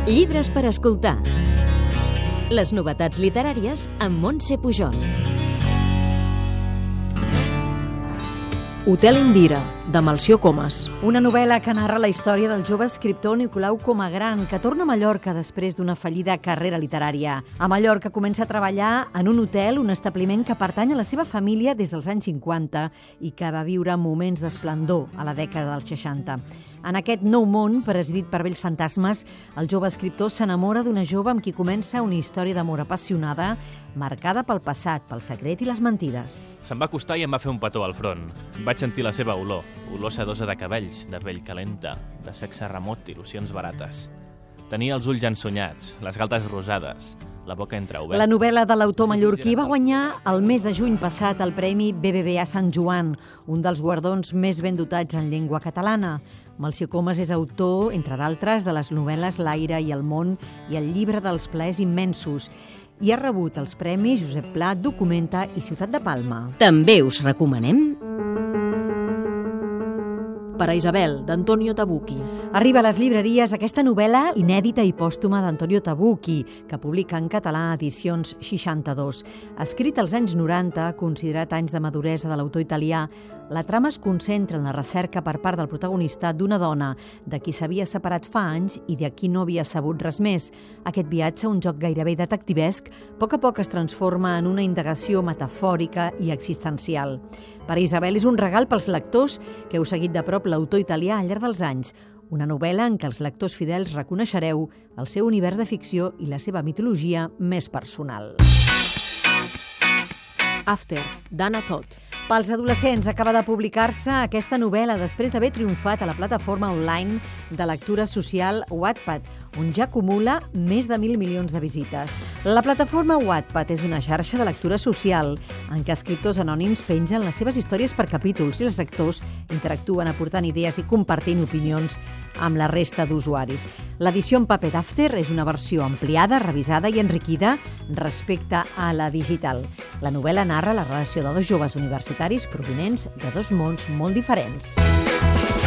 Llibres per escoltar. Les novetats literàries amb Montse Pujol. Hotel Indira, de Melcior Comas. Una novel·la que narra la història del jove escriptor Nicolau Comagran, que torna a Mallorca després d'una fallida carrera literària. A Mallorca comença a treballar en un hotel, un establiment que pertany a la seva família des dels anys 50 i que va viure moments d'esplendor a la dècada dels 60. En aquest nou món, presidit per vells fantasmes, el jove escriptor s'enamora d'una jove amb qui comença una història d'amor apassionada, marcada pel passat, pel secret i les mentides. Se'm va acostar i em va fer un petó al front. Vaig sentir la seva olor sedosa de cabells, de pell calenta, de sexe remot, il·lusions barates. Tenia els ulls ensonyats, les galtes rosades, la boca entreoberta. La novel·la de l'autor mallorquí va guanyar el mes de juny passat el Premi BBVA Sant Joan, un dels guardons més ben dotats en llengua catalana. Melcior Comas és autor, entre d'altres, de les novel·les L'aire i el món i el llibre dels plaers immensos, i ha rebut els premis Josep Pla, Documenta i Ciutat de Palma. També us recomanem Per a Isabel, d'Antonio Tabucchi. Arriba a les llibreries aquesta novel·la inèdita i pòstuma d'Antonio Tabucchi, que publica en català edicions 62. Escrit als anys 90, considerat anys de maduresa de l'autor italià, la trama es concentra en la recerca per part del protagonista d'una dona de qui s'havia separat fa anys i de qui no havia sabut res més. Aquest viatge, un joc gairebé detectivesc, a poc es transforma en una indagació metafòrica i existencial. Per a Isabel és un regal pels lectors que heu seguit de prop l'autor italià al llarg dels anys. Una novel·la en què els lectors fidels reconeixereu el seu univers de ficció i la seva mitologia més personal. After, d'Anna Todd. Pels adolescents acaba de publicar-se aquesta novel·la després d'haver triomfat a la plataforma online de lectura social Wattpad, on ja acumula més de 1.000 milions de visites. La plataforma Wattpad és una xarxa de lectura social en què escriptors anònims pengen les seves històries per capítols i els lectors interactuen aportant idees i compartint opinions amb la resta d'usuaris. L'edició en paper d'After és una versió ampliada, revisada i enriquida respecte a la digital. La novel·la narra la relació de dos joves universitaris provinents de dos mons molt diferents.